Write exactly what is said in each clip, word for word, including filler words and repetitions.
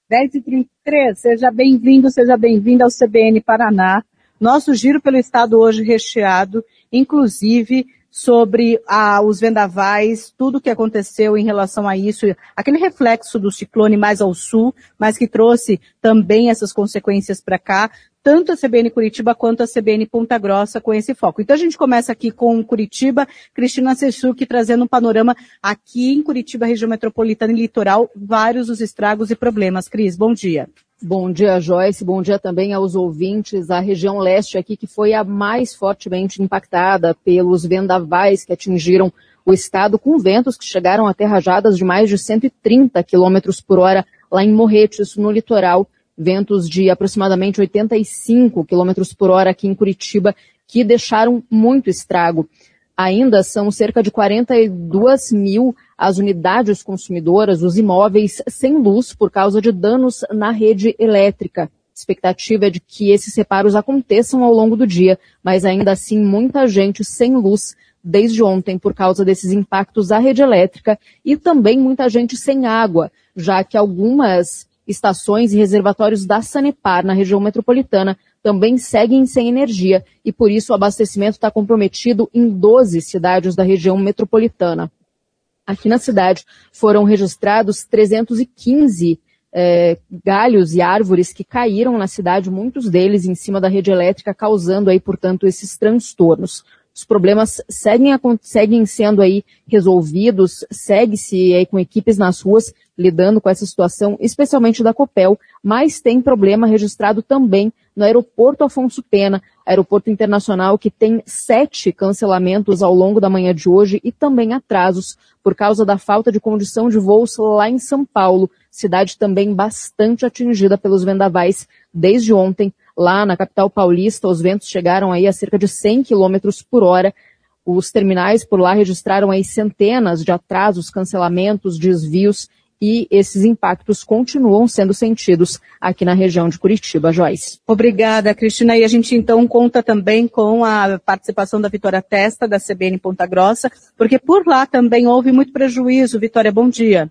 dez e trinta e três, seja bem-vindo, seja bem-vinda ao C B N Paraná. Nosso giro pelo estado hoje recheado, inclusive sobre ah, os vendavais, tudo o que aconteceu em relação a isso, aquele reflexo do ciclone mais ao sul, mas que trouxe também essas consequências para cá, tanto a C B N Curitiba quanto a C B N Ponta Grossa com esse foco. Então a gente começa aqui com Curitiba, Cristina Sessucchi trazendo um panorama aqui em Curitiba, região metropolitana e litoral, vários os estragos e problemas. Cris, bom dia. Bom dia, Joyce. Bom dia também aos ouvintes. A região leste aqui, que foi a mais fortemente impactada pelos vendavais que atingiram o estado, com ventos que chegaram até rajadas de mais de cento e trinta quilômetros por hora lá em Morretes, no litoral. Ventos de aproximadamente oitenta e cinco quilômetros por hora aqui em Curitiba, que deixaram muito estrago. Ainda são cerca de quarenta e duas mil as unidades consumidoras, os imóveis sem luz por causa de danos na rede elétrica. A expectativa é de que esses reparos aconteçam ao longo do dia, mas ainda assim muita gente sem luz desde ontem por causa desses impactos à rede elétrica e também muita gente sem água, já que algumas estações e reservatórios da Sanepar na região metropolitana também seguem sem energia e por isso o abastecimento está comprometido em doze cidades da região metropolitana. Aqui na cidade foram registrados trezentos e quinze eh, galhos e árvores que caíram na cidade, muitos deles em cima da rede elétrica, causando aí, portanto, esses transtornos. Os problemas seguem, seguem sendo aí resolvidos, segue-se aí com equipes nas ruas lidando com essa situação, especialmente da Copel, mas tem problema registrado também no aeroporto Afonso Pena, aeroporto internacional que tem sete cancelamentos ao longo da manhã de hoje e também atrasos por causa da falta de condição de voos lá em São Paulo, cidade também bastante atingida pelos vendavais desde ontem. Lá na capital paulista, os ventos chegaram aí a cerca de cem quilômetros por hora. Os terminais por lá registraram aí centenas de atrasos, cancelamentos, desvios e esses impactos continuam sendo sentidos aqui na região de Curitiba. Joyce. Obrigada, Cristina. E a gente então conta também com a participação da Vitória Testa, da C B N Ponta Grossa, porque por lá também houve muito prejuízo. Vitória, bom dia.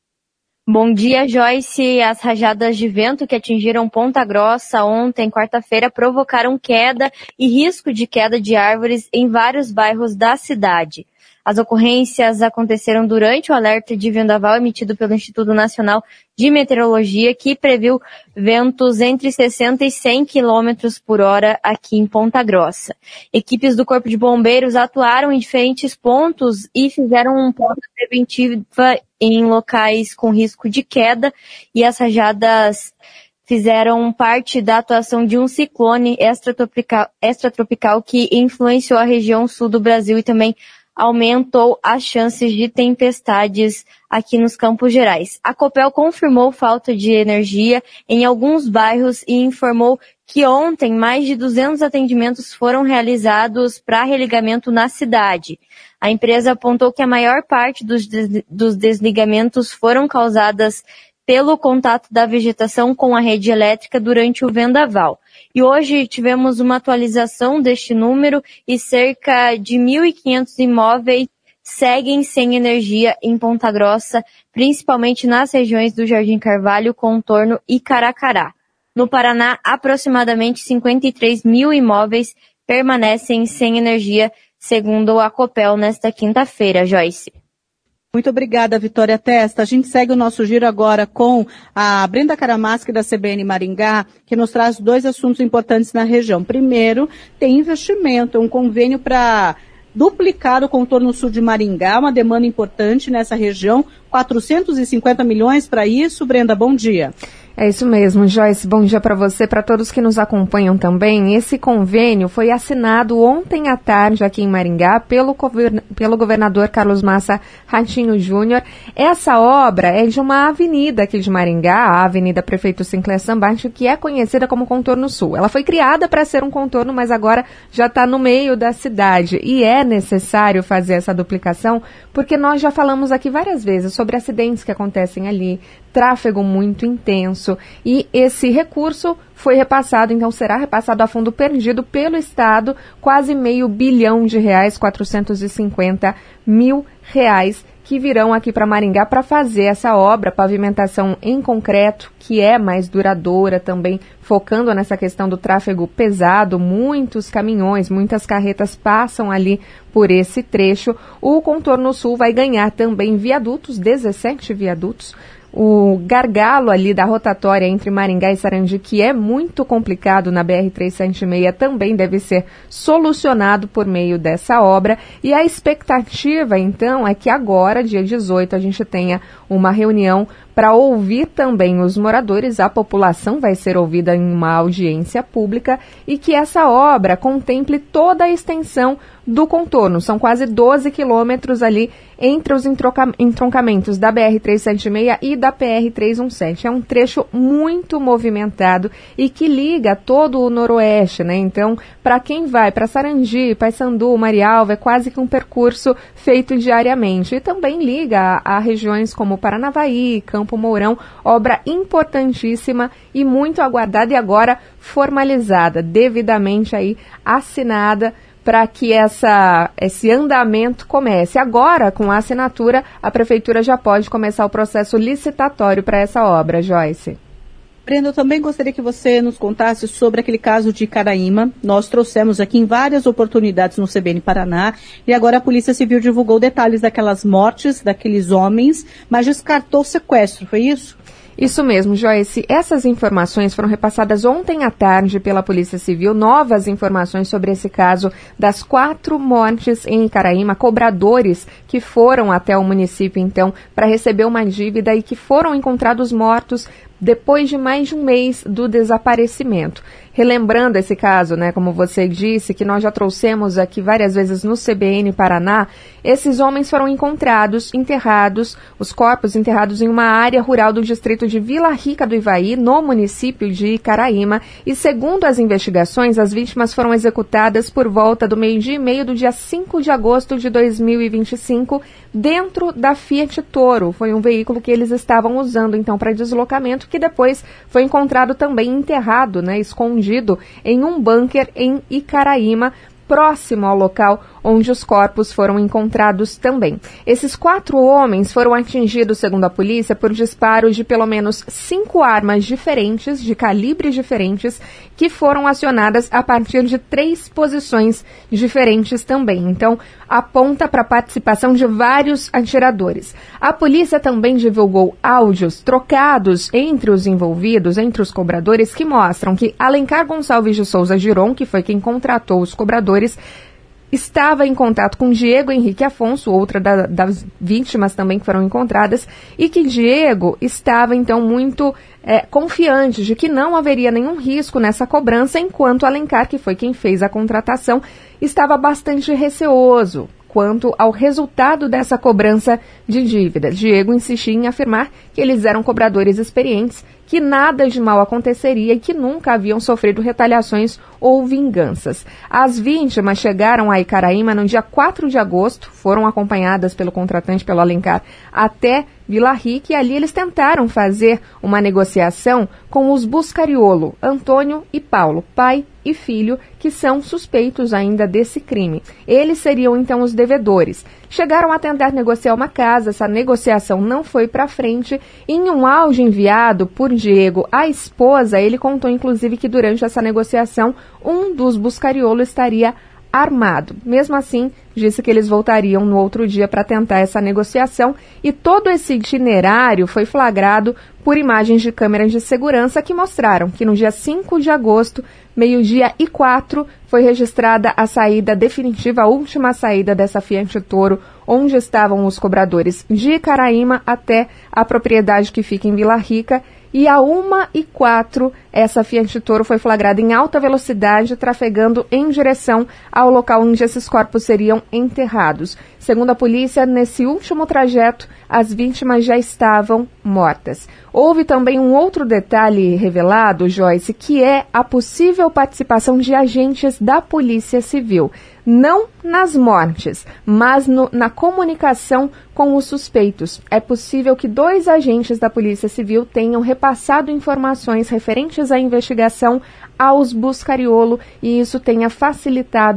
Bom dia, Joyce. As rajadas de vento que atingiram Ponta Grossa ontem, quarta-feira, provocaram queda e risco de queda de árvores em vários bairros da cidade. As ocorrências aconteceram durante o alerta de vendaval emitido pelo Instituto Nacional de Meteorologia, que previu ventos entre sessenta e cem quilômetros por hora aqui em Ponta Grossa. Equipes do Corpo de Bombeiros atuaram em diferentes pontos e fizeram um ponto preventivo em locais com risco de queda, e as rajadas fizeram parte da atuação de um ciclone extratropical, extratropical que influenciou a região sul do Brasil e também aumentou as chances de tempestades aqui nos Campos Gerais. A Copel confirmou falta de energia em alguns bairros e informou que ontem mais de duzentos atendimentos foram realizados para religamento na cidade. A empresa apontou que a maior parte dos, des- dos desligamentos foram causadas pelo contato da vegetação com a rede elétrica durante o vendaval. E hoje tivemos uma atualização deste número e cerca de mil e quinhentos imóveis seguem sem energia em Ponta Grossa, principalmente nas regiões do Jardim Carvalho, Contorno e Caracará. No Paraná, aproximadamente cinquenta e três mil imóveis permanecem sem energia, segundo a Copel nesta quinta-feira, Joyce. Muito obrigada, Vitória Testa. A gente segue o nosso giro agora com a Brenda Karamaschi, da C B N Maringá, que nos traz dois assuntos importantes na região. Primeiro, tem investimento, um convênio para duplicar o contorno sul de Maringá, uma demanda importante nessa região, quatrocentos e cinquenta milhões para isso. Brenda, bom dia. É isso mesmo, Joyce. Bom dia para você, para todos que nos acompanham também. Esse convênio foi assinado ontem à tarde aqui em Maringá pelo, govern... pelo governador Carlos Massa Ratinho Júnior. Essa obra é de uma avenida aqui de Maringá, a Avenida Prefeito Sinclair Sambate, que é conhecida como Contorno Sul. Ela foi criada para ser um contorno, mas agora já está no meio da cidade. E é necessário fazer essa duplicação, porque nós já falamos aqui várias vezes sobre acidentes que acontecem ali, tráfego muito intenso, e esse recurso foi repassado, então será repassado a fundo perdido pelo Estado, quase meio bilhão de reais, quatrocentos e cinquenta mil reais, que que virão aqui para Maringá para fazer essa obra, pavimentação em concreto, que é mais duradoura também, focando nessa questão do tráfego pesado. Muitos caminhões, muitas carretas passam ali por esse trecho. O contorno sul vai ganhar também viadutos, dezessete viadutos. O gargalo ali da rotatória entre Maringá e Sarandi, que é muito complicado na B R trezentos e setenta e seis, também deve ser solucionado por meio dessa obra. E a expectativa, então, é que agora, dia dezoito, a gente tenha uma reunião para ouvir também os moradores, a população vai ser ouvida em uma audiência pública e que essa obra contemple toda a extensão do contorno. São quase doze quilômetros ali entre os entroncamentos da B R trezentos e setenta e seis e da P R trezentos e dezessete. É um trecho muito movimentado e que liga todo o noroeste, né? Então, para quem vai para Sarandi, Paysandu, Marialva, é quase que um percurso feito diariamente. E também liga a, a regiões como Paranavaí, Campo Mourão, obra importantíssima e muito aguardada e agora formalizada, devidamente aí assinada para que essa, esse andamento comece. Agora, com a assinatura, a Prefeitura já pode começar o processo licitatório para essa obra, Joyce. Brenda, eu também gostaria que você nos contasse sobre aquele caso de Caraíma. Nós trouxemos aqui em várias oportunidades no C B N Paraná e agora a Polícia Civil divulgou detalhes daquelas mortes, daqueles homens, mas descartou o sequestro, foi isso? Isso mesmo, Joyce. Essas informações foram repassadas ontem à tarde pela Polícia Civil, novas informações sobre esse caso das quatro mortes em Caraíma, cobradores que foram até o município, então, para receber uma dívida e que foram encontrados mortos depois de mais de um mês do desaparecimento. Relembrando esse caso, né, como você disse, que nós já trouxemos aqui várias vezes no C B N Paraná, esses homens foram encontrados, enterrados, os corpos enterrados em uma área rural do distrito de Vila Rica do Ivaí, no município de Caraíma, e segundo as investigações, as vítimas foram executadas por volta do meio-dia e meio do dia cinco de agosto de dois mil e vinte e cinco, dentro da Fiat Toro. Foi um veículo que eles estavam usando, então, para deslocamento, que depois foi encontrado também enterrado, né, escondido em um bunker em Icaraíma, próximo ao local onde os corpos foram encontrados também. Esses quatro homens foram atingidos, segundo a polícia, por disparos de pelo menos cinco armas diferentes, de calibres diferentes, que foram acionadas a partir de três posições diferentes também. Então, aponta para a participação de vários atiradores. A polícia também divulgou áudios trocados entre os envolvidos, entre os cobradores, que mostram que Alencar Gonçalves de Souza Giron, que foi quem contratou os cobradores, estava em contato com Diego Henrique Afonso, outra da, das vítimas também que foram encontradas, e que Diego estava, então, muito é, confiante de que não haveria nenhum risco nessa cobrança, enquanto Alencar, que foi quem fez a contratação, estava bastante receoso quanto ao resultado dessa cobrança de dívidas. Diego insistia em afirmar que eles eram cobradores experientes, que nada de mal aconteceria e que nunca haviam sofrido retaliações ou vinganças. As vítimas chegaram a Icaraíma no dia quatro de agosto, foram acompanhadas pelo contratante, pelo Alencar, até Vila Rica, e ali eles tentaram fazer uma negociação com os Buscariolo, Antônio e Paulo, pai e filho, que são suspeitos ainda desse crime. Eles seriam, então, os devedores. Chegaram a tentar negociar uma casa, essa negociação não foi para frente. Em um áudio enviado por Diego à esposa, ele contou, inclusive, que durante essa negociação, um dos Buscariolo estaria armado. Mesmo assim, disse que eles voltariam no outro dia para tentar essa negociação, e todo esse itinerário foi flagrado por imagens de câmeras de segurança que mostraram que no dia cinco de agosto, meio-dia e quatro, foi registrada a saída definitiva, a última saída dessa Fiat Toro, onde estavam os cobradores de Icaraíma até a propriedade que fica em Vila Rica. E a uma e quatro, essa Fiat Toro foi flagrada em alta velocidade, trafegando em direção ao local onde esses corpos seriam enterrados. Segundo a polícia, nesse último trajeto, as vítimas já estavam mortas. Houve também um outro detalhe revelado, Joyce, que é a possível participação de agentes da Polícia Civil. Não nas mortes, mas no, na comunicação com os suspeitos. É possível que dois agentes da Polícia Civil tenham repassado informações referentes à investigação aos Buscariolo, e isso tenha facilitado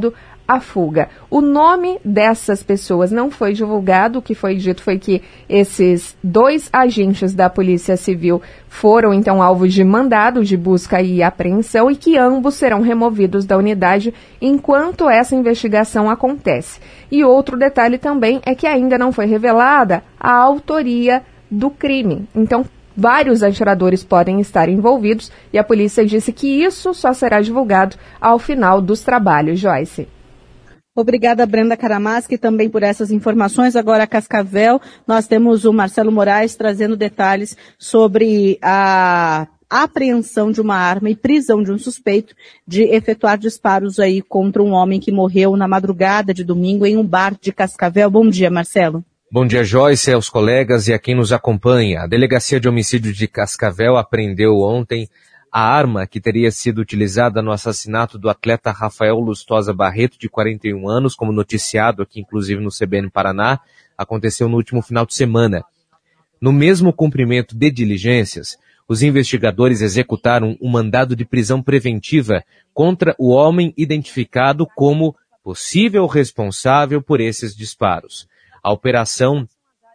a fuga. O nome dessas pessoas não foi divulgado. O que foi dito foi que esses dois agentes da Polícia Civil foram, então, alvos de mandado de busca e apreensão e que ambos serão removidos da unidade enquanto essa investigação acontece. E outro detalhe também é que ainda não foi revelada a autoria do crime. Então, vários atiradores podem estar envolvidos e a polícia disse que isso só será divulgado ao final dos trabalhos. Joyce. Obrigada, Brenda Caramaschi, também por essas informações. Agora, a Cascavel, nós temos o Marcelo Moraes trazendo detalhes sobre a apreensão de uma arma e prisão de um suspeito de efetuar disparos aí contra um homem que morreu na madrugada de domingo em um bar de Cascavel. Bom dia, Marcelo. Bom dia, Joyce, aos colegas e a quem nos acompanha. A Delegacia de Homicídio de Cascavel apreendeu ontem a arma que teria sido utilizada no assassinato do atleta Rafael Lustosa Barreto, de quarenta e um anos, como noticiado aqui, inclusive no C B N Paraná, aconteceu no último final de semana. No mesmo cumprimento de diligências, os investigadores executaram um mandado de prisão preventiva contra o homem identificado como possível responsável por esses disparos. A operação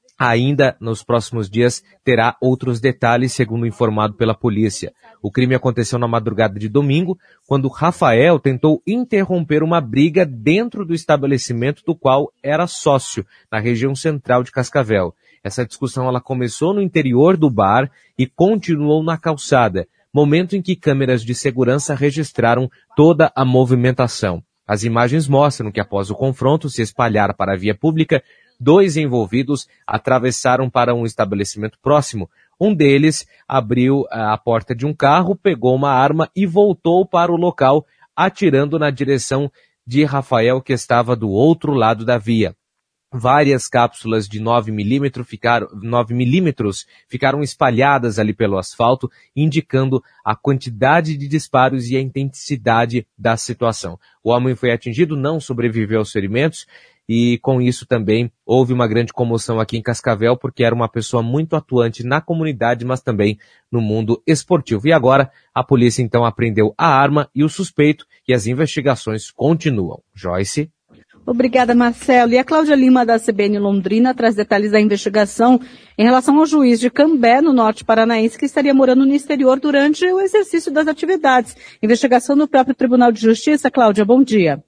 ainda nos próximos dias terá outros detalhes, segundo informado pela polícia. O crime aconteceu na madrugada de domingo, quando Rafael tentou interromper uma briga dentro do estabelecimento do qual era sócio, na região central de Cascavel. Essa discussão ela começou no interior do bar e continuou na calçada, momento em que câmeras de segurança registraram toda a movimentação. As imagens mostram que após o confronto se espalhar para a via pública, dois envolvidos atravessaram para um estabelecimento próximo. Um deles abriu a porta de um carro, pegou uma arma e voltou para o local, atirando na direção de Rafael, que estava do outro lado da via. Várias cápsulas de nove milímetros ficaram, nove milímetros ficaram espalhadas ali pelo asfalto, indicando a quantidade de disparos e a intensidade da situação. O homem foi atingido, não sobreviveu aos ferimentos, e com isso também houve uma grande comoção aqui em Cascavel, porque era uma pessoa muito atuante na comunidade, mas também no mundo esportivo. E agora a polícia então apreendeu a arma e o suspeito, e as investigações continuam. Joyce? Obrigada, Marcelo. E a Cláudia Lima, da C B N Londrina, traz detalhes da investigação em relação ao juiz de Cambé, no norte paranaense, que estaria morando no exterior durante o exercício das atividades. Investigação no próprio Tribunal de Justiça. Cláudia, bom dia.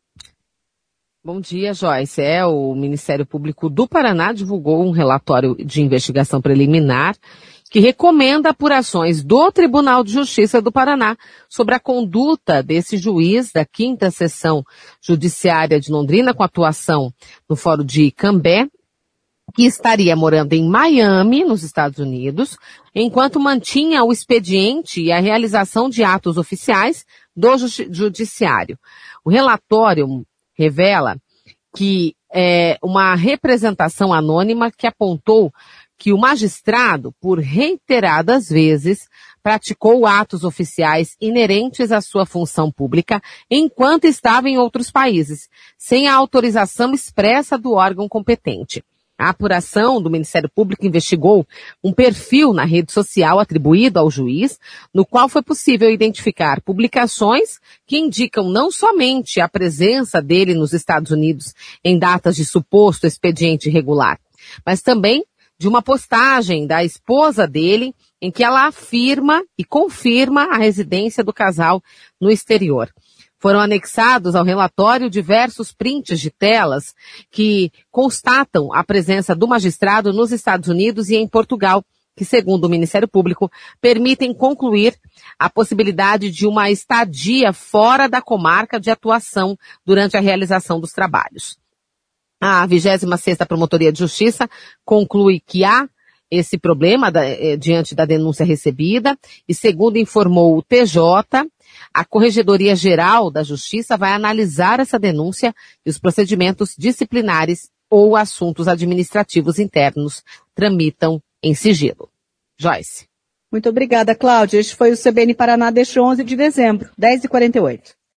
Bom dia, Joyce. É, o Ministério Público do Paraná divulgou um relatório de investigação preliminar que recomenda apurações do Tribunal de Justiça do Paraná sobre a conduta desse juiz da quinta Seção Judiciária de Londrina, com atuação no Fórum de Cambé, que estaria morando em Miami, nos Estados Unidos, enquanto mantinha o expediente e a realização de atos oficiais do Judiciário. O relatório revela que é uma representação anônima que apontou que o magistrado, por reiteradas vezes, praticou atos oficiais inerentes à sua função pública enquanto estava em outros países, sem a autorização expressa do órgão competente. A apuração do Ministério Público investigou um perfil na rede social atribuído ao juiz, no qual foi possível identificar publicações que indicam não somente a presença dele nos Estados Unidos em datas de suposto expediente irregular, mas também de uma postagem da esposa dele, em que ela afirma e confirma a residência do casal no exterior. Foram anexados ao relatório diversos prints de telas que constatam a presença do magistrado nos Estados Unidos e em Portugal, que, segundo o Ministério Público, permitem concluir a possibilidade de uma estadia fora da comarca de atuação durante a realização dos trabalhos. A vigésima sexta Promotoria de Justiça conclui que há esse problema da, eh, diante da denúncia recebida e, segundo informou o T J, a Corregedoria Geral da Justiça vai analisar essa denúncia e os procedimentos disciplinares ou assuntos administrativos internos tramitam em sigilo. Joyce. Muito obrigada, Cláudia. Este foi o C B N Paraná deste onze de dezembro, dez e quarenta e oito.